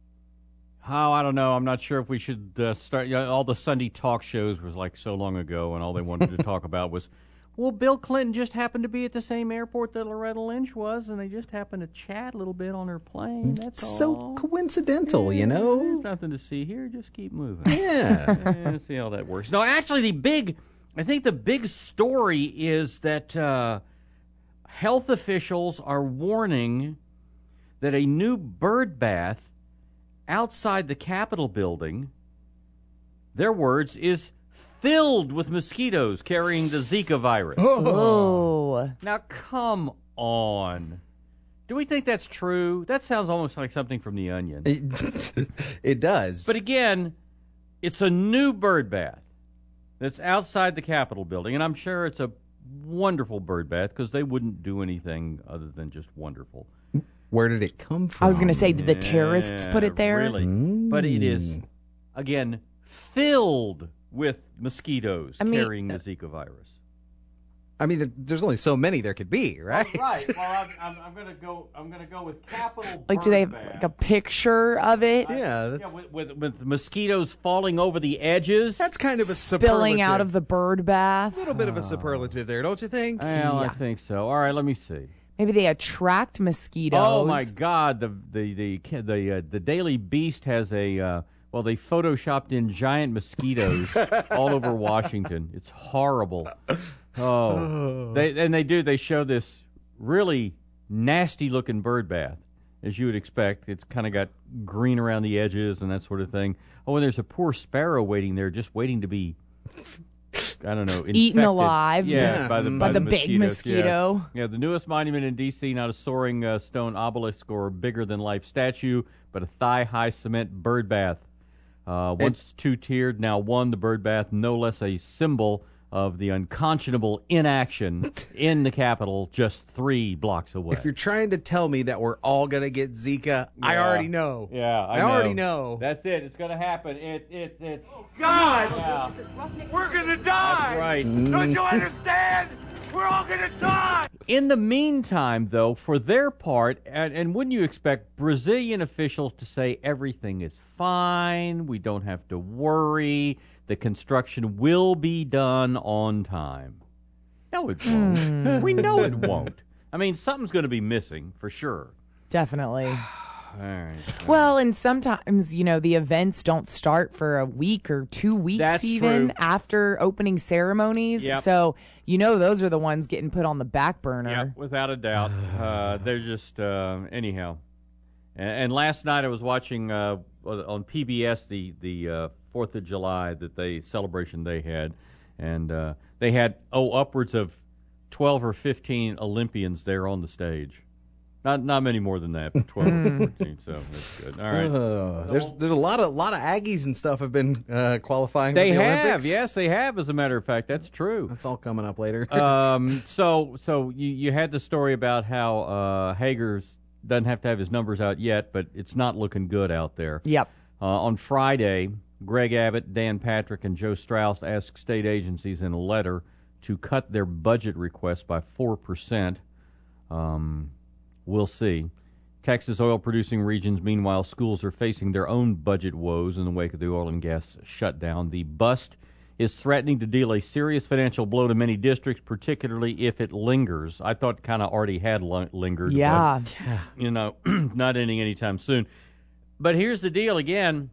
oh, I don't know. I'm not sure if we should uh, start. You know, all the Sunday talk shows was like so long ago, and all they wanted to talk about was, well, Bill Clinton just happened to be at the same airport that Loretta Lynch was, and they just happened to chat a little bit on her plane. That's all. So coincidental, yeah, you know? There's nothing to see here. Just keep moving. Yeah. yeah. See how that works. No, actually, the big, I think the big story is that uh, health officials are warning that a new bird bath outside the Capitol building, their words, is filled with mosquitoes carrying the Zika virus. Oh. Now, come on. Do we think that's true? That sounds almost like something from The Onion. It, it does. But again, it's a new bird bath that's outside the Capitol building, and I'm sure it's a wonderful bird bath because they wouldn't do anything other than just wonderful. Where did it come from? I was going to say, did the terrorists put it there? Really? Mm. But it is, again, filled with mosquitoes I mean, carrying the Zika virus. I mean, there's only so many there could be, right? Oh, right. Well, I'm, I'm, I'm going to go. I'm going to go with Capitol. Like, do they have bath. like a picture of it? I, yeah, yeah with, with, with mosquitoes falling over the edges. That's kind of a spilling superlative. out of the bird bath. A little bit of a superlative there, don't you think? Well, yeah. I think so. All right, let me see. Maybe they attract mosquitoes. Oh my God! The the the the uh, the Daily Beast has a uh, well, they photoshopped in giant mosquitoes all over Washington. It's horrible. Oh, they and they do. They show this really nasty looking bird bath, as you would expect. It's kind of got green around the edges and that sort of thing. Oh, and there's a poor sparrow waiting there, just waiting to be. I don't know, infected. Eaten alive. Yeah, yeah. by the, by by the, the big mosquito. Yeah. yeah, the newest monument in D C, not a soaring uh, stone obelisk or bigger-than-life statue, but a thigh-high cement bird bath. Uh, once it, two-tiered, now one, the bird bath, no less a symbol of the unconscionable inaction in the Capitol just three blocks away. If you're trying to tell me that we're all going to get Zika, yeah. I already know. Yeah, I, I know. already know. That's it. It's going to happen. It, it, it's... Oh, God! Yeah. We're going to die! That's right. Don't you understand? We're all going to die! In the meantime, though, for their part, and, and wouldn't you expect Brazilian officials to say everything is fine, we don't have to worry, the construction will be done on time? No, it won't. Mm. We know it won't. I mean, something's going to be missing, for sure. Definitely. All right. Well, and sometimes, you know, the events don't start for a week or two weeks That's even true. after opening ceremonies. Yep. So, you know, those are the ones getting put on the back burner. Yeah, without a doubt. Uh, they're just, uh, anyhow. And, and last night I was watching uh, on P B S the, the uh, fourth of July that they celebration they had. And uh, they had, oh, upwards of twelve or fifteen Olympians there on the stage. Not not many more than that, but twelve or fourteen, so that's good. All right. Uh, there's there's a lot of lot of Aggies and stuff have been uh, qualifying they for the have, Olympics. yes, they have, as a matter of fact. That's true. That's all coming up later. um, so so you, you had the story about how uh, Hager's doesn't have to have his numbers out yet, but it's not looking good out there. Yep. Uh, on Friday, Greg Abbott, Dan Patrick, and Joe Strauss asked state agencies in a letter to cut their budget request by four percent. Um, we'll see. Texas oil-producing regions, meanwhile, schools are facing their own budget woes in the wake of the oil and gas shutdown. The bust is threatening to deal a serious financial blow to many districts, particularly if it lingers. I thought kind of already had l- lingered. Yeah. But, you know, not ending anytime soon. But here's the deal again.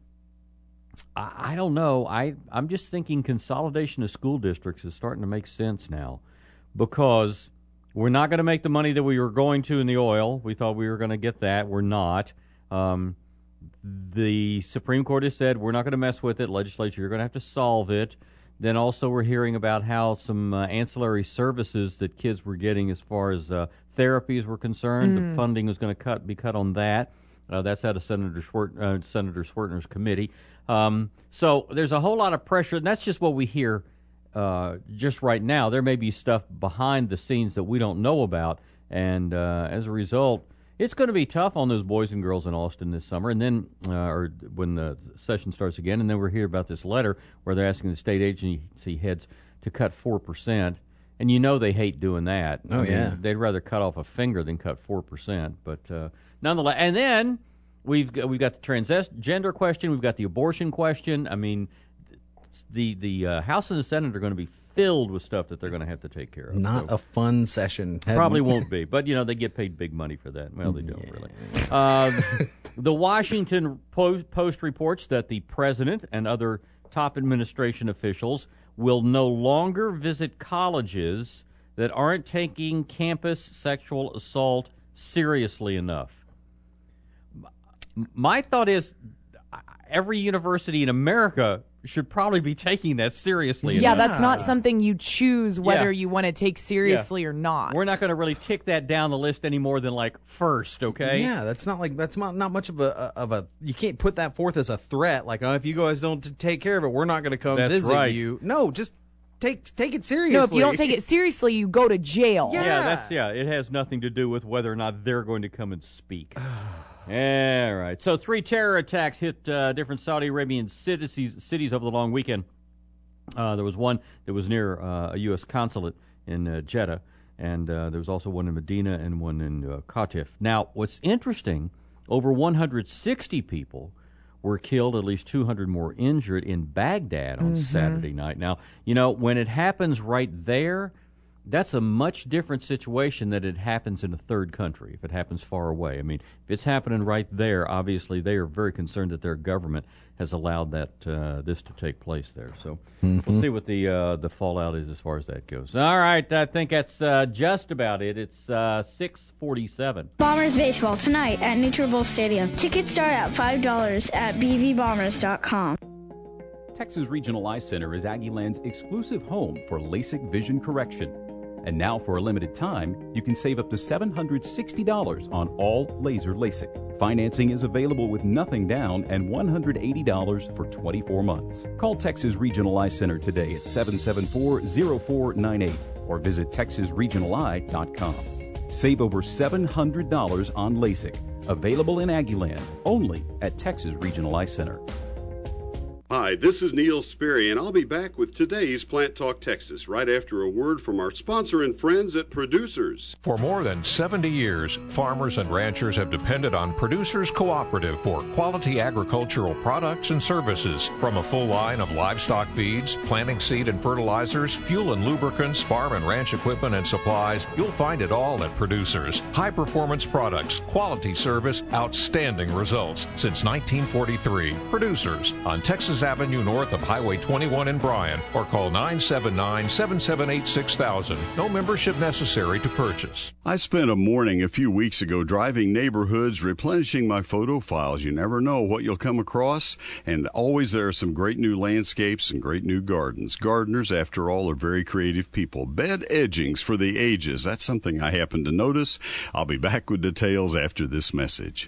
I, I don't know. I, I'm just thinking consolidation of school districts is starting to make sense now, because we're not going to make the money that we were going to in the oil. We thought we were going to get that. We're not. Um, the Supreme Court has said we're not going to mess with it. Legislature, you're going to have to solve it. Then also we're hearing about how some uh, ancillary services that kids were getting as far as uh, therapies were concerned, mm. the funding was going to cut be cut on that. Uh, that's out of Senator Schwert, uh, Senator Swertner's committee. Um, so there's a whole lot of pressure, and that's just what we hear uh, just right now. There may be stuff behind the scenes that we don't know about, and uh, as a result, it's going to be tough on those boys and girls in Austin this summer, and then, uh, or when the session starts again, and then we're here about this letter where they're asking the state agency heads to cut four percent, and you know they hate doing that. Oh, I mean, yeah. They'd rather cut off a finger than cut four percent, but uh, nonetheless, and then we've got, we've got the transgender question, we've got the abortion question. I mean, the, the uh, House and the Senate are going to be filled with stuff that they're going to have to take care of. Not so. a fun session. Probably won't be, but, you know, they get paid big money for that. Well, they don't yeah. really. Uh, the Washington Post reports that the president and other top administration officials will no longer visit colleges that aren't taking campus sexual assault seriously enough. My thought is every university in America should probably be taking that seriously. Yeah, enough. that's not something you choose whether Yeah. you want to take seriously Yeah. or not. We're not going to really tick that down the list any more than like first, okay? Yeah, that's not like that's not, not much of a of a. You can't put that forth as a threat. Like, oh, if you guys don't t- take care of it, we're not going to come That's visit right. you. No, just take take it seriously. No, if you don't take it seriously, you go to jail. Yeah. Yeah, that's yeah. It has nothing to do with whether or not they're going to come and speak. All right. So three terror attacks hit uh, different Saudi Arabian cities cities over the long weekend. Uh, there was one that was near uh, a U S consulate in uh, Jeddah, and uh, there was also one in Medina and one in uh, Qatif. Now, what's interesting, over one hundred sixty people were killed, at least two hundred more injured in Baghdad on Mhm. Saturday night. Now, you know, when it happens right there, that's a much different situation than it happens in a third country, if it happens far away. I mean, if it's happening right there, obviously they are very concerned that their government has allowed that uh, this to take place there. So Mhm. we'll see what the uh, the fallout is as far as that goes. All right, I think that's uh, just about it. It's uh, six forty-seven. Bombers baseball tonight at Neutral Bowl Stadium. Tickets start at five dollars at b v bombers dot com. Texas Regional Eye Center is Aggieland's exclusive home for LASIK vision correction. And now, for a limited time, you can save up to seven hundred sixty dollars on all laser LASIK. Financing is available with nothing down and one hundred eighty dollars for twenty-four months. Call Texas Regional Eye Center today at seven seven four, zero four nine eight or visit texas regional eye dot com. Save over seven hundred dollars on LASIK. Available in Aggieland, only at Texas Regional Eye Center. Hi, this is Neil Sperry, and I'll be back with today's Plant Talk Texas right after a word from our sponsor and friends at Producers. For more than seventy years, farmers and ranchers have depended on Producers Cooperative for quality agricultural products and services. From a full line of livestock feeds, planting seed and fertilizers, fuel and lubricants, farm and ranch equipment and supplies, you'll find it all at Producers. High-performance products, quality service, outstanding results. Since nineteen forty-three, Producers on Texas Avenue north of Highway twenty-one in Bryan, or call nine seven nine, seven seven eight, six thousand. No membership necessary to purchase. I spent a morning a few weeks ago driving neighborhoods, replenishing my photo files. You never know what you'll come across, and always there are some great new landscapes and great new gardens. Gardeners, after all, are very creative people. Bed edgings for the ages. That's something I happened to notice. I'll be back with details after this message.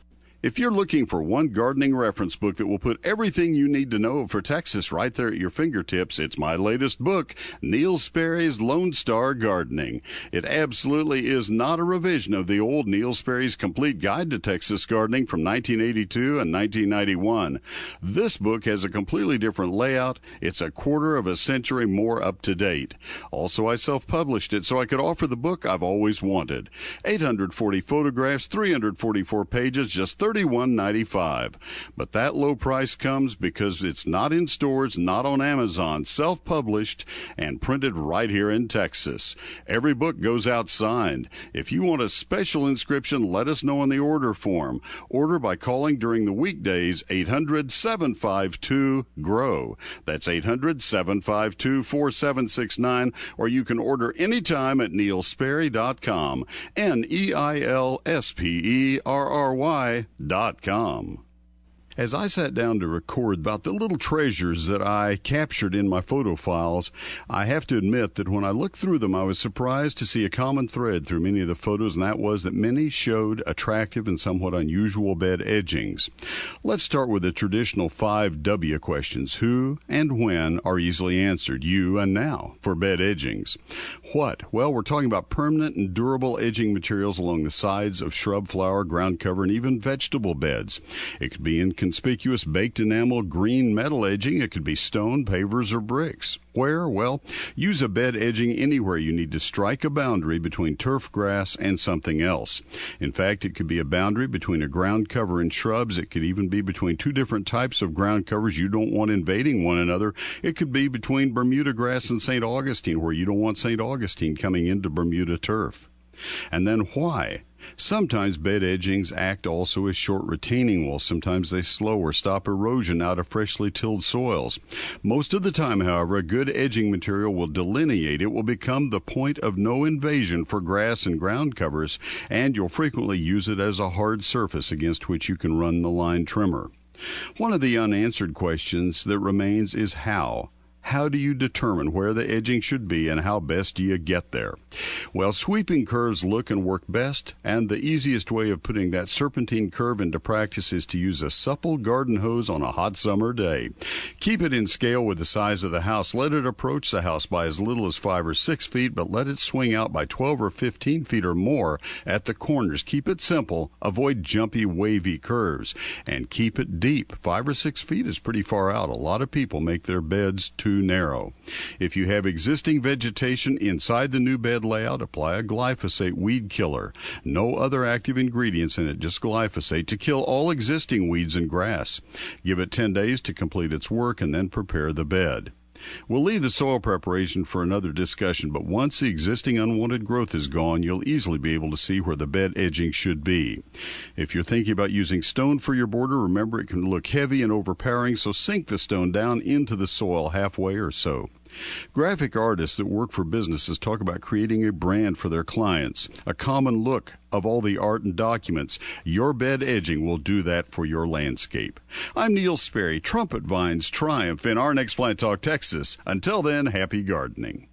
If you're looking for one gardening reference book that will put everything you need to know for Texas right there at your fingertips, it's my latest book, Neil Sperry's Lone Star Gardening. It absolutely is not a revision of the old Neil Sperry's Complete Guide to Texas Gardening from nineteen eighty-two and nineteen ninety-one. This book has a completely different layout. It's a quarter of a century more up to date. Also, I self-published it so I could offer the book I've always wanted. eight hundred forty photographs, three hundred forty-four pages, just thirty-one ninety-five. But that low price comes because it's not in stores, not on Amazon, self-published and printed right here in Texas. Every book goes out signed. If you want a special inscription, let us know in the order form. Order by calling during the weekdays, eight hundred, seven five two, G R O W. That's eight hundred, seven five two, four seven six nine, or you can order anytime at neil sperry dot com. N E I L S P E R R Y dot com. As I sat down to record about the little treasures that I captured in my photo files, I have to admit that when I looked through them, I was surprised to see a common thread through many of the photos, and that was that many showed attractive and somewhat unusual bed edgings. Let's start with the traditional five W questions. Who and when are easily answered, you and now, for bed edgings. What? Well, we're talking about permanent and durable edging materials along the sides of shrub, flower, ground cover, and even vegetable beds. It could be in conspicuous baked enamel green metal edging. It could be stone, pavers, or bricks. Where? Well, use a bed edging anywhere you need to strike a boundary between turf grass and something else. In fact, it could be a boundary between a ground cover and shrubs. It could even be between two different types of ground covers you don't want invading one another. It could be between Bermuda grass and Saint Augustine, where you don't want Saint Augustine coming into Bermuda turf. And then why? Sometimes bed edgings act also as short retaining walls. Sometimes they slow or stop erosion out of freshly tilled soils. Most of the time, however, a good edging material will delineate. It will become the point of no invasion for grass and ground covers, and you'll frequently use it as a hard surface against which you can run the line trimmer. One of the unanswered questions that remains is how. How do you determine where the edging should be, and how best do you get there? Well, sweeping curves look and work best, and the easiest way of putting that serpentine curve into practice is to use a supple garden hose on a hot summer day. Keep it in scale with the size of the house. Let it approach the house by as little as five or six feet, but let it swing out by twelve or fifteen feet or more at the corners. Keep it simple. Avoid jumpy, wavy curves, and keep it deep. Five or six feet is pretty far out. A lot of people make their beds too narrow. If you have existing vegetation inside the new bed layout, apply a glyphosate weed killer. No other active ingredients in it, just glyphosate to kill all existing weeds and grass. Give it ten days to complete its work and then prepare the bed. We'll leave the soil preparation for another discussion, but once the existing unwanted growth is gone, you'll easily be able to see where the bed edging should be. If you're thinking about using stone for your border, remember it can look heavy and overpowering, so sink the stone down into the soil halfway or so. Graphic artists that work for businesses talk about creating a brand for their clients, a common look of all the art and documents. Your bed edging will do that for your landscape. I'm Neil Sperry. Trumpet vines triumph in our next Plant Talk Texas. Until then, happy gardening.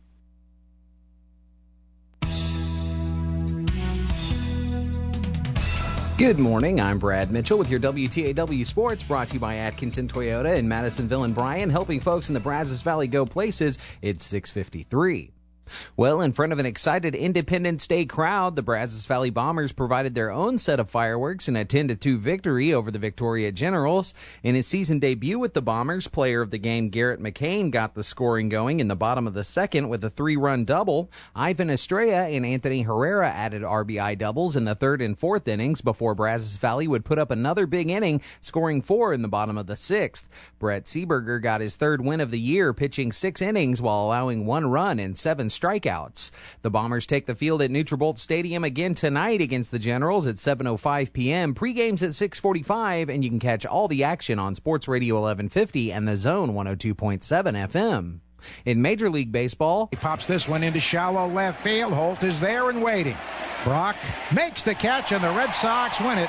Good morning, I'm Brad Mitchell with your W T A W Sports, brought to you by Atkinson Toyota in Madisonville and Bryan, helping folks in the Brazos Valley go places. It's six fifty-three. Well, in front of an excited Independence Day crowd, the Brazos Valley Bombers provided their own set of fireworks in a ten to two victory over the Victoria Generals. In his season debut with the Bombers, player of the game Garrett McCain got the scoring going in the bottom of the second with a three-run double. Ivan Estrella and Anthony Herrera added R B I doubles in the third and fourth innings before Brazos Valley would put up another big inning, scoring four in the bottom of the sixth. Brett Seeberger got his third win of the year, pitching six innings while allowing one run and seven strikeouts. The Bombers take the field at Nutrabolt Stadium again tonight against the Generals at seven oh five p.m. Pre-game's at six forty-five, and you can catch all the action on Sports Radio eleven fifty and The Zone one oh two point seven F M. In Major League Baseball, he pops this one into shallow left field. Holt is there and waiting. Brock makes the catch, and the Red Sox win it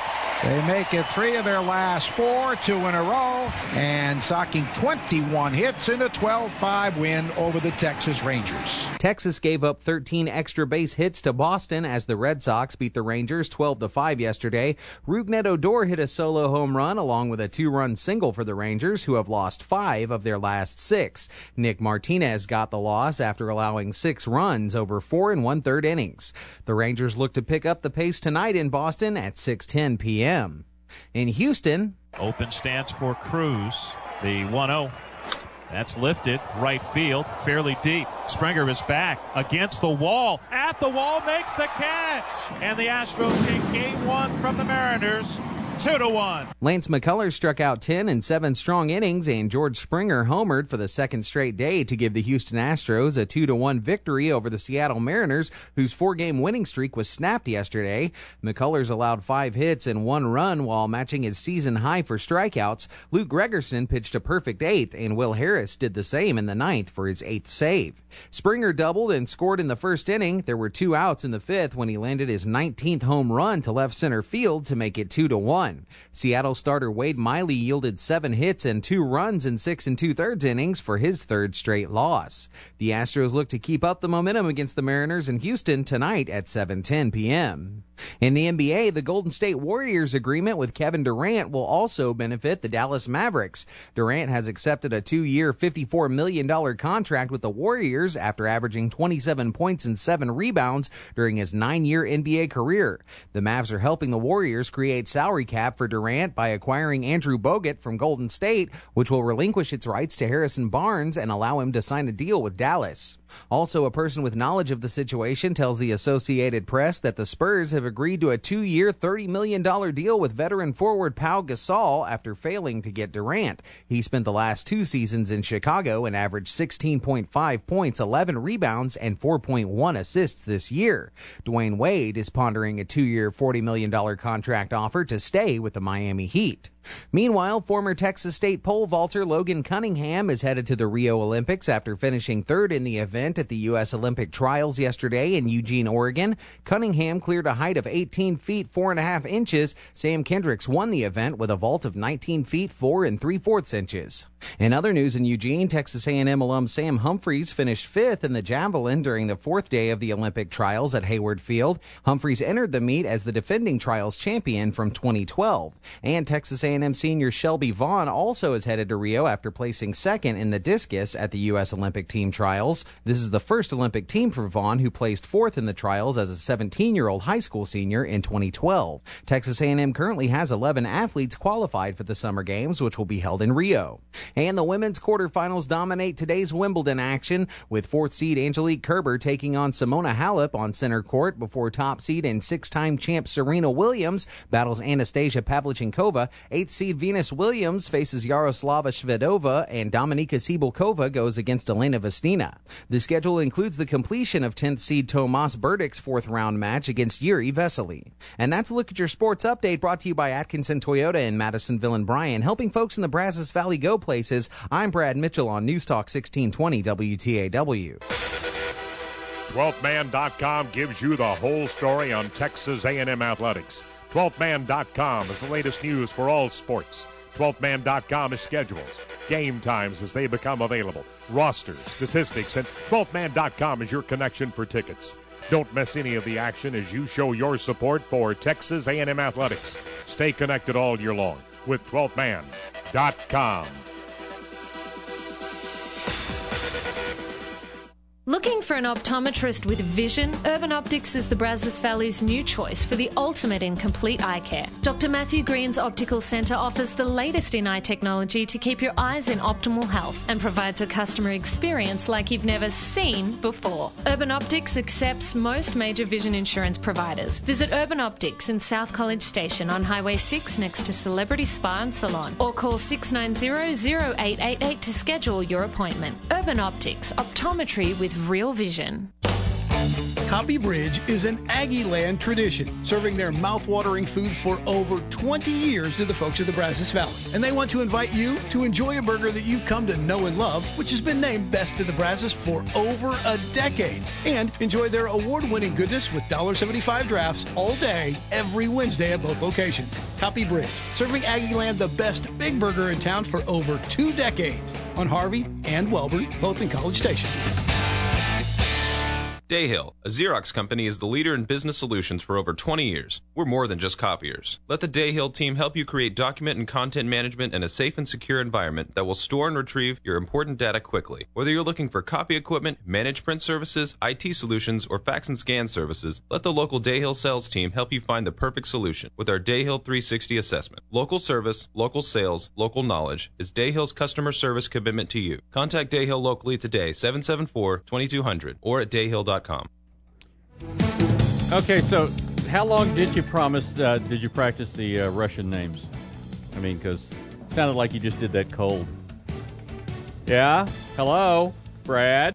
They make it three of their last four, two in a row, and socking twenty-one hits in a twelve five win over the Texas Rangers. Texas gave up thirteen extra base hits to Boston as the Red Sox beat the Rangers twelve to five yesterday. Rougned Odor hit a solo home run along with a two-run single for the Rangers, who have lost five of their last six. Nick Martinez got the loss after allowing six runs over four and one-third innings. The Rangers look to pick up the pace tonight in Boston at six ten p.m. In Houston, open stance for Cruz. The one oh. That's lifted. Right field. Fairly deep. Springer is back against the wall. At the wall, makes the catch. And the Astros take game one from the Mariners. Two to one. Lance McCullers struck out ten in seven strong innings, and George Springer homered for the second straight day to give the Houston Astros a two to one victory over the Seattle Mariners, whose four-game winning streak was snapped yesterday. McCullers allowed five hits and one run while matching his season high for strikeouts. Luke Gregerson pitched a perfect eighth, and Will Harris did the same in the ninth for his eighth save. Springer doubled and scored in the first inning. There were two outs in the fifth when he landed his nineteenth home run to left center field to make it two to one. Seattle starter Wade Miley yielded seven hits and two runs in six and two-thirds innings for his third straight loss. The Astros look to keep up the momentum against the Mariners in Houston tonight at seven ten p.m. In the N B A, the Golden State Warriors agreement with Kevin Durant will also benefit the Dallas Mavericks. Durant has accepted a two-year, fifty-four million dollars contract with the Warriors after averaging twenty-seven points and seven rebounds during his nine-year N B A career. The Mavs are helping the Warriors create salary cap for Durant by acquiring Andrew Bogut from Golden State, which will relinquish its rights to Harrison Barnes and allow him to sign a deal with Dallas. Also, a person with knowledge of the situation tells the Associated Press that the Spurs have agreed to a two-year, thirty million dollars deal with veteran forward Pau Gasol after failing to get Durant. He spent the last two seasons in Chicago and averaged sixteen point five points, eleven rebounds, and four point one assists this year. Dwayne Wade is pondering a two-year, forty million dollars contract offer to stay with the Miami Heat. Meanwhile, former Texas State pole vaulter Logan Cunningham is headed to the Rio Olympics after finishing third in the event at the U S Olympic Trials yesterday in Eugene, Oregon. Cunningham cleared a height of eighteen feet, four and a half inches. Sam Kendricks won the event with a vault of nineteen feet, four and three-fourths inches. In other news in Eugene, Texas A and M alum Sam Humphreys finished fifth in the javelin during the fourth day of the Olympic trials at Hayward Field. Humphreys entered the meet as the defending trials champion from twenty twelve. And Texas A and M senior Shelby Vaughn also is headed to Rio after placing second in the discus at the U S Olympic team trials. This is the first Olympic team for Vaughn, who placed fourth in the trials as a seventeen-year-old high school senior in twenty twelve. Texas A and M currently has eleven athletes qualified for the Summer Games, which will be held in Rio. And the women's quarterfinals dominate today's Wimbledon action, with fourth seed Angelique Kerber taking on Simona Halep on center court before top seed and six-time champ Serena Williams battles Anastasia Pavlyuchenkova. Eighth seed Venus Williams faces Yaroslava Shvedova, and Dominika Cibulkova goes against Elena Vestina. The schedule includes the completion of tenth seed Tomas Berdyk's fourth-round match against Yuri Vesely. And that's a look at your sports update brought to you by Atkinson Toyota in Madisonville and Bryan, helping folks in the Brazos Valley go places. I'm Brad Mitchell on News Talk sixteen twenty W T A W. twelfth man dot com gives you the whole story on Texas A and M athletics. twelfth man dot com is the latest news for all sports. twelfth man dot com is schedules, game times as they become available, rosters, statistics, and twelfth man dot com is your connection for tickets. Don't miss any of the action as you show your support for Texas A and M athletics. Stay connected all year long with twelfth man dot com. Looking for an optometrist with vision? Urban Optics is the Brazos Valley's new choice for the ultimate in complete eye care. Doctor Matthew Green's Optical Centre offers the latest in eye technology to keep your eyes in optimal health and provides a customer experience like you've never seen before. Urban Optics accepts most major vision insurance providers. Visit Urban Optics in South College Station on Highway six next to Celebrity Spa and Salon, or call six nine zero, zero eight eight eight to schedule your appointment. Urban Optics, optometry with real vision. Copy Bridge is an Aggie Land tradition, serving their mouth-watering food for over twenty years to the folks of the Brazos Valley. And they want to invite you to enjoy a burger that you've come to know and love, which has been named Best of the Brazos for over a decade. And enjoy their award-winning goodness with one dollar seventy-five drafts all day, every Wednesday at both locations. Copy Bridge, serving Aggie Land the best big burger in town for over two decades. On Harvey and Welborn, both in College Station. Dayhill, a Xerox company, is the leader in business solutions for over twenty years. We're more than just copiers. Let the Dayhill team help you create document and content management in a safe and secure environment that will store and retrieve your important data quickly. Whether you're looking for copy equipment, managed print services, I T solutions, or fax and scan services, let the local Dayhill sales team help you find the perfect solution with our Dayhill three sixty assessment. Local service, local sales, local knowledge is Dayhill's customer service commitment to you. Contact Dayhill locally today, seven seven four, two two zero zero, or at dayhill dot com. Okay, so how long did you promise, uh, did you practice the uh, Russian names? I mean, because it sounded like you just did that cold. Yeah? Hello? Brad?